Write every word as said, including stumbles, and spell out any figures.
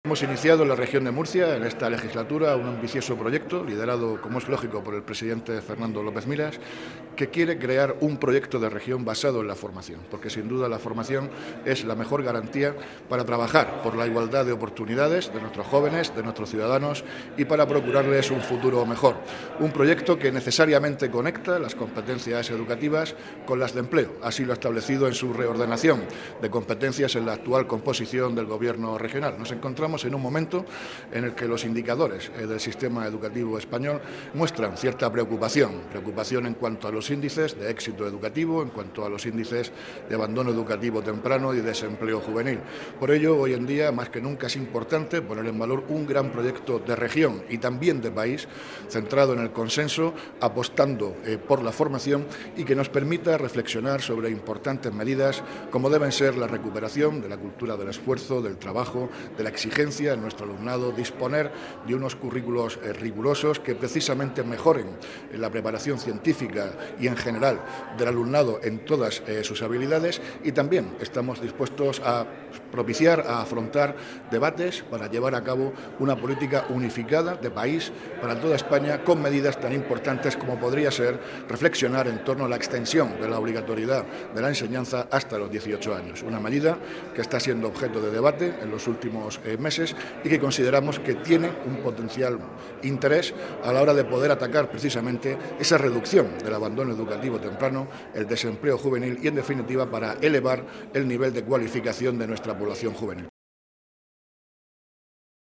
Hemos iniciado en la región de Murcia, en esta legislatura, un ambicioso proyecto liderado, como es lógico, por el presidente Fernando López Miras, que quiere crear un proyecto de región basado en la formación, porque sin duda la formación es la mejor garantía para trabajar por la igualdad de oportunidades de nuestros jóvenes, de nuestros ciudadanos y para procurarles un futuro mejor. Un proyecto que necesariamente conecta las competencias educativas con las de empleo, así lo ha establecido en su reordenación de competencias en la actual composición del Gobierno regional. Nos encontramos en un momento en el que los indicadores del sistema educativo español muestran cierta preocupación, preocupación en cuanto a los índices de éxito educativo, en cuanto a los índices de abandono educativo temprano y desempleo juvenil. Por ello, hoy en día, más que nunca, es importante poner en valor un gran proyecto de región y también de país, centrado en el consenso, apostando eh, por la formación y que nos permita reflexionar sobre importantes medidas como deben ser la recuperación de la cultura del esfuerzo, del trabajo, de la exigencia en nuestro alumnado, disponer de unos currículos eh, rigurosos que precisamente mejoren la preparación científica y en general del alumnado en todas eh, sus habilidades, y también estamos dispuestos a propiciar, a afrontar debates para llevar a cabo una política unificada de país para toda España con medidas tan importantes como podría ser reflexionar en torno a la extensión de la obligatoriedad de la enseñanza hasta los dieciocho años, una medida que está siendo objeto de debate en los últimos eh, meses y que consideramos que tiene un potencial interés a la hora de poder atacar precisamente esa reducción del abandono educativo temprano, el desempleo juvenil y, en definitiva, para elevar el nivel de cualificación de nuestra población juvenil.